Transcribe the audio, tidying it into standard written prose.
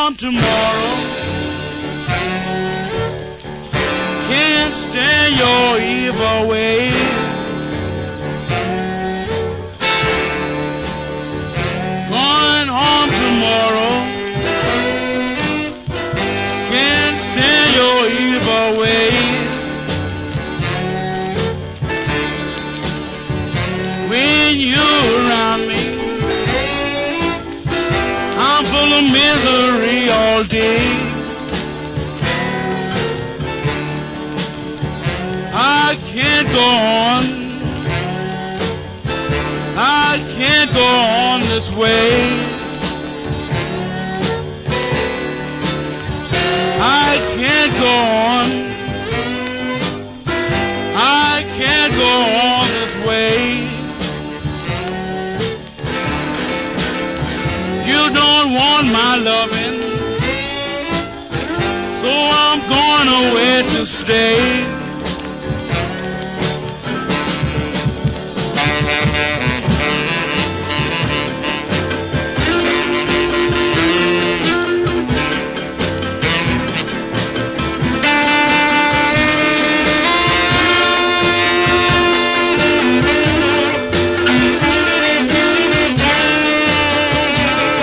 on tomorrow. Can't stand your evil ways. Going home tomorrow. Can't stand your evil ways. When you're around me, I'm full of misery all day. I can't go on. I can't go on this way. I can't go on. I can't go on this way. You don't want my loving, so I'm going away to stay.